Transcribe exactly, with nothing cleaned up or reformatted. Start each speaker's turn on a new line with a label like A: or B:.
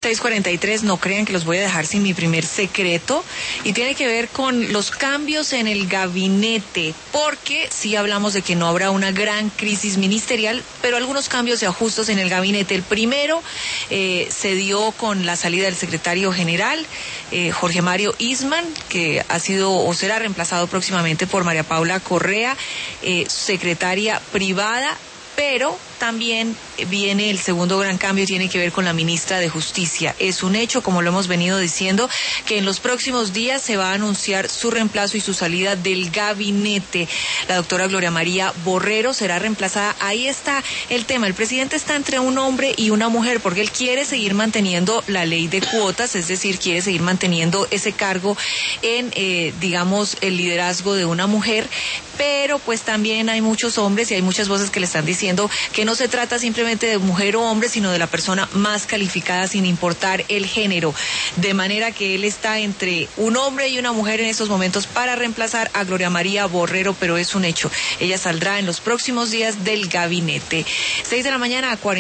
A: seis cuarenta y tres, no crean que los voy a dejar sin mi primer secreto, y tiene que ver con los cambios en el gabinete, porque sí hablamos de que no habrá una gran crisis ministerial, pero algunos cambios y ajustes en el gabinete. El primero eh, se dio con la salida del secretario general, eh, Jorge Mario Isman, que ha sido o será reemplazado próximamente por María Paula Correa, eh, secretaria privada, pero también viene el segundo gran cambio, tiene que ver con la ministra de Justicia. Es un hecho, como lo hemos venido diciendo, que en los próximos días se va a anunciar su reemplazo y su salida del gabinete. La doctora Gloria María Borrero será reemplazada. Ahí está el tema. El presidente está entre un hombre y una mujer, porque él quiere seguir manteniendo la ley de cuotas, es decir, quiere seguir manteniendo ese cargo en, eh, digamos, el liderazgo de una mujer, pero pues también hay muchos hombres y hay muchas voces que le están diciendo que no se trata simplemente de mujer o hombre, sino de la persona más calificada sin importar el género. De manera que él está entre un hombre y una mujer en estos momentos para reemplazar a Gloria María Borrero, pero es un hecho. Ella saldrá en los próximos días del gabinete. Seis de la mañana a cuarenta.